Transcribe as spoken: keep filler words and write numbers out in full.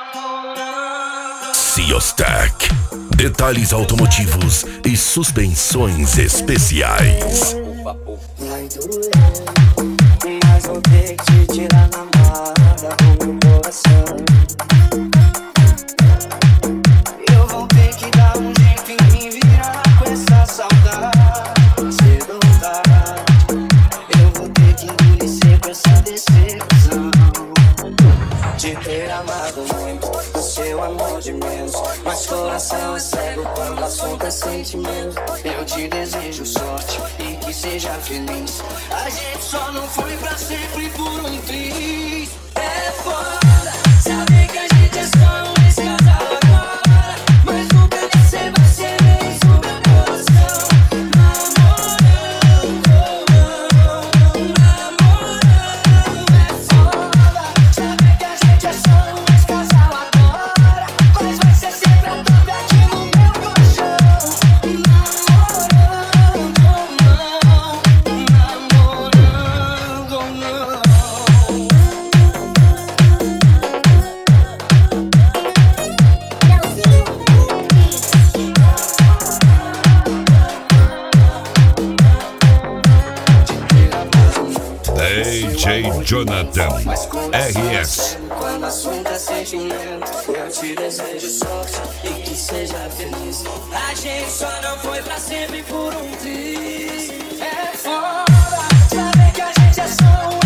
Siostec. Detalhes automotivos e suspensões especiais. Vai doer, mas vou ter que te tirar na marra do meu coração. Eu vou ter que dar um jeito em me virar com essa saudade. Cedo ou tarde, eu vou ter que engolir seco essa decepção. De ter amado muito, o seu amor de menos. Mas coração é cego quando o assunto é sentimento. Eu te desejo sorte e que seja feliz. A gente só não foi pra sempre por um triz. É foda saber que a gente é só um ex-casal agora, mas nunca você vai ser mesmo meu coração. Namorando, namorando. É foda saber que a gente é só um ex-casal agora, mas vai ser sempre a toda aqui no meu colchão. Namorando, não, namorando, não. D J Jonathan R S. Quando o assunto é sentimento, eu te desejo sorte e que seja feliz. A gente só não foi pra sempre por um triz. É foda saber que a gente é só um